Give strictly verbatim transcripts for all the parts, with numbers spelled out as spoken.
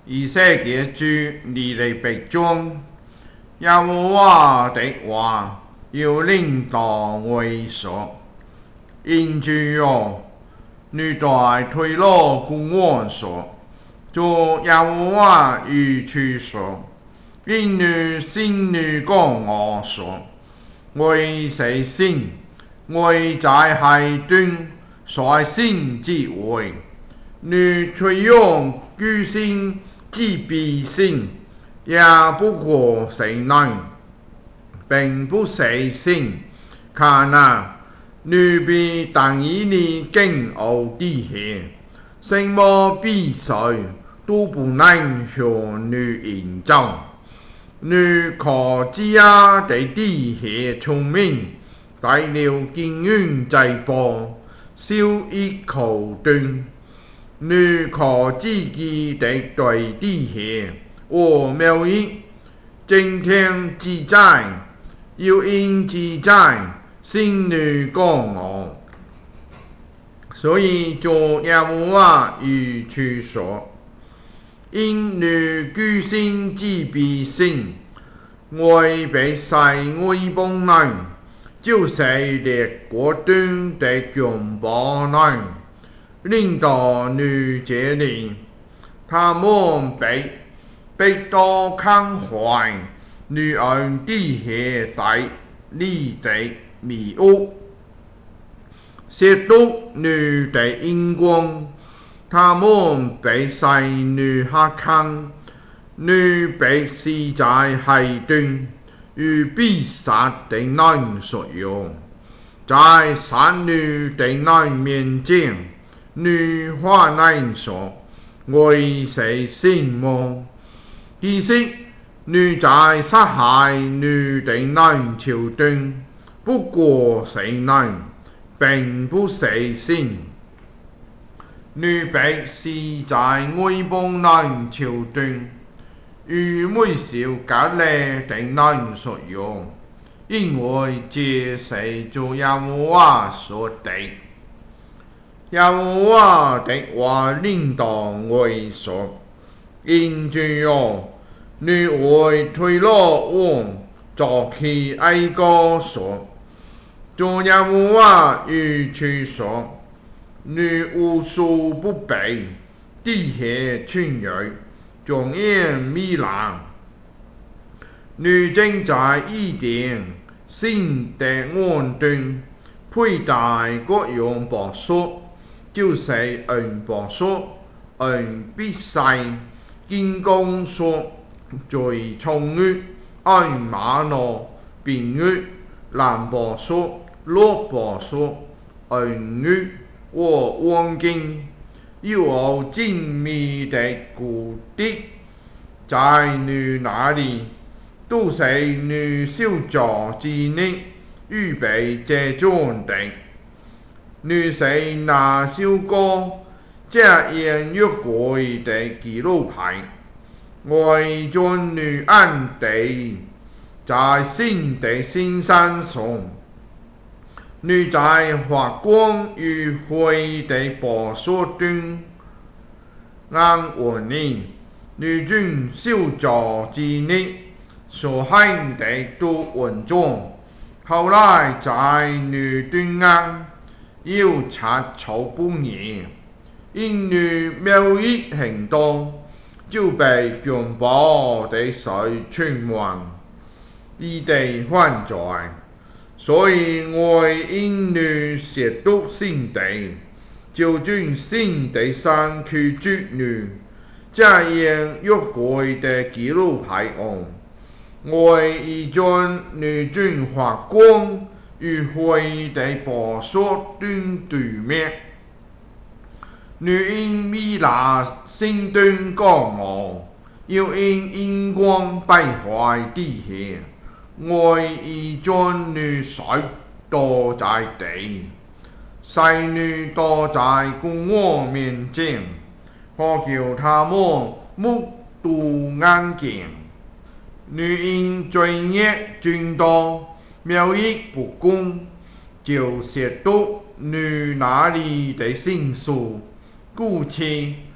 以色列主你的百姓，耶和华的话要领导为说，因主哦，你在推罗cùng我说，主耶和华如此说，因你心里讲我说，为谁信？为在海中率先之位，你推用居心之必信，也不过谁能，并不谁信。看啊，你比但以理更傲地下，什么比谁都不能向你引证。你可知啊，在地下聪明，大了经验在波，少一口顿。你可自己在对地下，我没一今天之在，要因之在，心里讲我。所以做耶和华如此说，因你居心之必信，我被世我帮人，就是列国中的强暴人。领导女杰领，他们被被到看怀，女儿地下带你的迷雾，亵渎女的荧光，他们被晒女下看，女被死在海中，与必杀的人所用，在杀女的人面前。女话难说，为谁信么？其实女在杀害女的人朝中，不过谁能，并不谁信。女被死在外邦人朝中，与每小隔离的人所用，因为这是主耶和华说的。耶和华的话领导为说，因主哦，你为推罗王作起哀歌说，主耶和华如此说，你无所不备，地下群人，众眼迷狼，你正在一点新的安顿，佩戴各样宝石。就是按宝说，按必晒，金刚说，最充裕，按玛瑙，并玉，蓝宝说，绿宝说，按玉，和黄金，又有精密的骨滴，在你那里，都是你手脚之内，预备这种的。你是那首歌，这样约会的纪录牌，为将你安地在新的新山上，你在发光与灰的宝座中安稳你，你将手脚之内所行的都稳重，后来在你中央。要察草不言，因你謬逆行動，就被強暴的水傳聞，異地犯罪。所以我因你褻瀆聖地，就將聖地上去絕你，這樣約櫃的記錄牌案，我已將你將發光。與會的寶所端對面，你因米拿心端講我，又因熒光敗壞地下，我已將你摔倒在地，使你倒在cùng我面前，可叫他們目睹眼見，你因罪孽眾多。謬逆不公，就褻瀆你那里的聖所，故此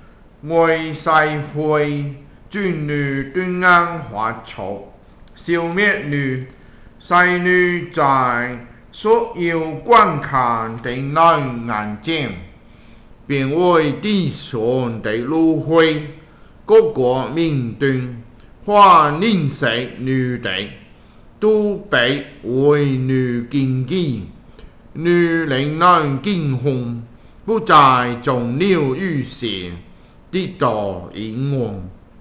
为世会尊女端安法曹，消灭女世女在所有观看的那眼睛，便为地上的芦荟，各国民端化宁死女的，都被为女禁忌，女令人惊恐，不再众鸟于邪，得到引王。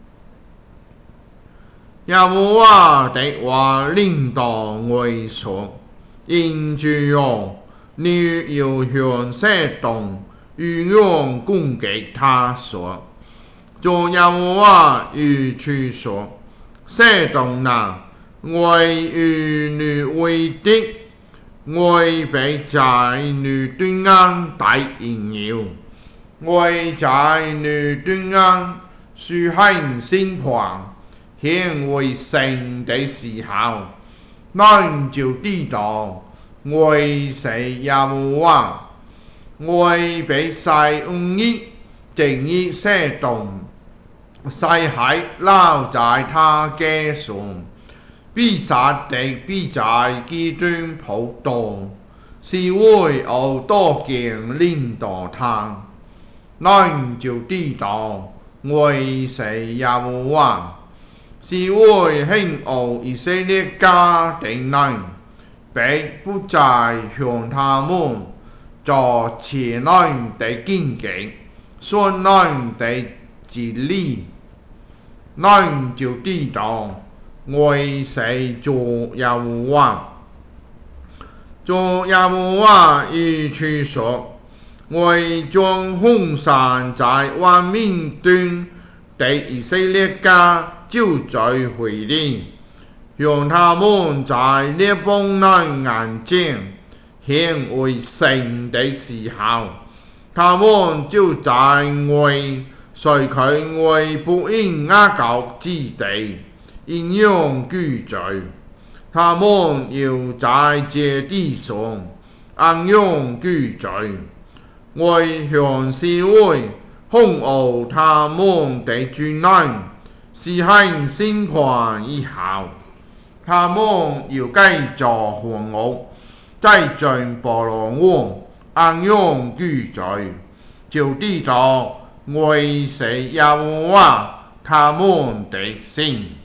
耶和华的话领导为说，因主哦，你要向撒动与用供给他说，做耶和华与去说，撒动那为与女为敌，为被在女端安大引诱，为在女端安舒行心狂，显为神的时候，咱就知道为是耶和华，为被世恩义正义撒动，世海留在他家上，必杀的必在其中普渡，是为奥多见领导他，咱就知道为是耶和华，是为兴奥以色列家的人，并不再向他们做前人的荆棘，顺人的治理，咱就知道为是做耶和华。做耶和华一去说，为将风散在万民中的以色列家就在回里，让他们在列邦人眼前显为神的时候，他们就在为随佢为不应雅各之地应用居罪，他们要在这地上应用居罪，为向是为控告他们的主人，施行审判以后，他们要继续犯恶，再进波罗王应用居罪，就知道为是耶和华他们的神。